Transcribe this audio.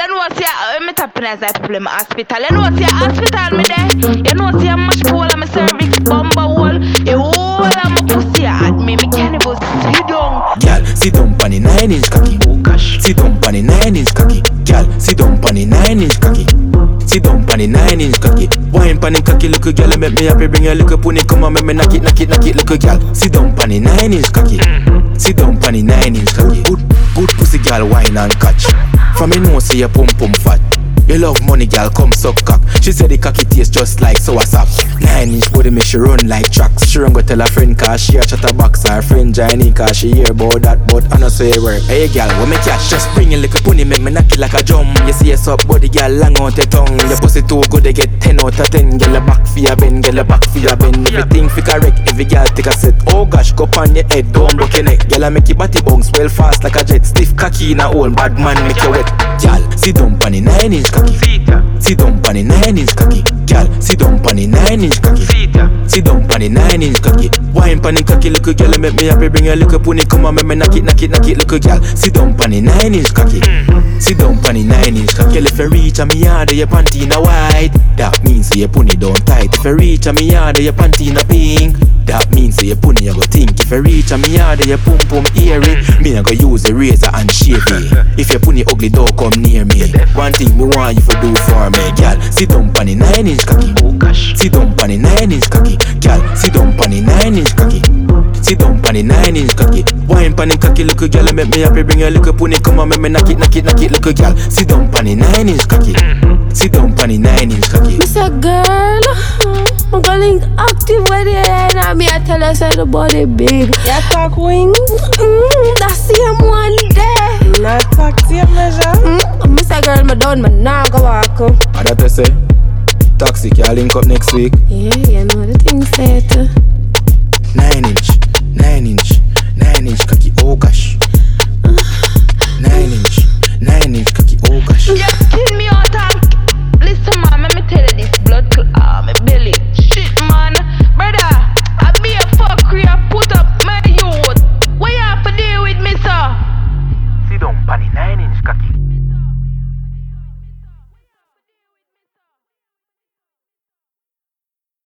you know see me tapping as I people in my hospital. You know see hospital me there. You know see much hole on my cervix, bumper hole. You hole on my pussy at me can't even sit down. Girl, sit down pon the 9-inch cocky. Oh gosh. Sit down pon the 9-inch cocky. Girl, sit down pon the 9-inch cocky. Sit down pon the 9-inch cocky. Wine pon the cocky, look a girl, make me happy. Bring a little pony, come on, make me knock it, look a girl. Sit down pon the 9-inch cocky. Sit down pon the 9-inch cocky. Good pussy girl, wine and catch. From me know say your pum fat. You love money, girl, come suck cock. She said the cocky tastes just like sour sap. 9-inch body make she run like tracks. She run go tell her friend cause she a chatterbox. Her friend Johnny cause she hear about that, but I know say work. Hey girl, what me catch? Just bring a little pony, make me knock it like a drum. You see your up body, girl, long out your tongue. Your pussy too good, they get 10 out of 10. Girl, your back for your bend, girl, your back for your bend. Everything fi correct, every girl take a set. Oh gosh, go on your head, don't broke your neck. Girl, I make your body bounce well fast like a jet. Stiff cocky in a hole, bad man make you wet. Girl, sit down pon the 9-inch cocky. Sit down pon the 9-inch cocky. Girl, sit down pon the 9-inch cocky. Sit down pon the 9-inch cocky. Wine pon the cocky, look a girl, make me happy. Bring a little pony, come on, make me knock it, look a girl. Sit down pon the 9-inch cocky. Sit down pon the 9-inch cocky. Girl, if you reach a me yard, your panty in a white. That means say your pony don't tight. If you reach a me yard, your panty in a pink. That means say your pony you go think. If you reach a me yard, your pum eerie. Me I go use a razor and shave it. If your pony ugly, don't come near me. One thing me want you to do for me, girl. Sit down pon the 9-inch cocky. Oh gosh. Sit down pon the 9-inch cocky. Girl, sit down pon the 9-inch cocky. Sit down pon the 9-inch cocky. Wine pon the cocky, look a girl, make me happy. Bring a little pony, come on, make me knock it, look a girl. Sit down pon the 9-inch cocky. Sit down pon the 9-inch cocky. Miss a girl, I'm going active with it, and me I tell her say the body big. You talk wings? That's same one day. Not talk tape measure? Miss a girl, me down, me nah go walk. What that say? Toxic, you link up next week. Yeah, you know the thing say too.